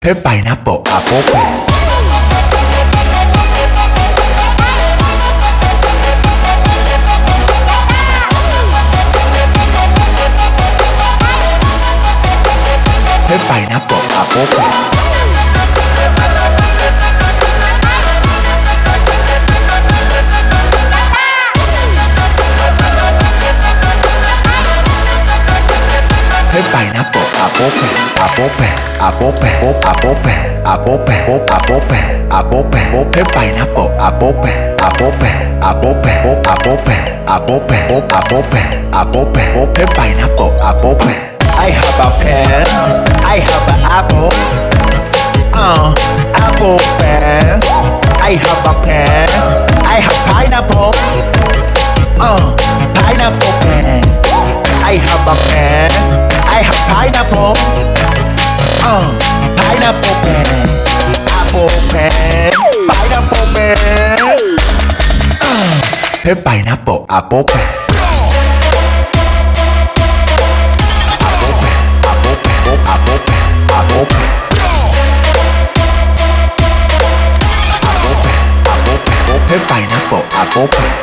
Hey pineapple, apple pear. Hey pineapple, apple pear. Hey pineapple, apple pear, apple pear, apple pear, apple pear, apple pear, apple pear, apple pear. Hey pineapple, apple pear, apple pear, apple pear, apple pear, apple pear, apple pear, apple pear. Hey pineapple, apple pear. I have a pear, I have an apple. Apple pear. I have a pear, I have pineapple. Pineapple pear. I have a pear, I have pineapple. Pineapple pear, apple pear, pineapple pear. Hey pineapple, apple pear. Apple pear, apple pear, apple pear, apple pear. Apple pear, apple pear. Hey pineapple, apple pear.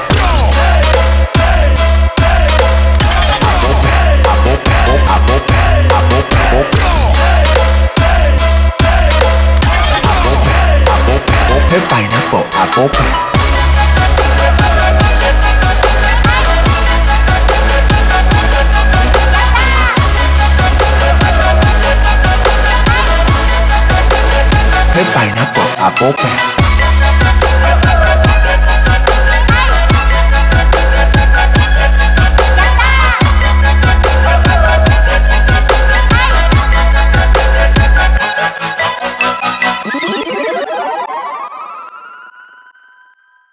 Hey pineapple, apple pear. Hey pineapple, apple pear.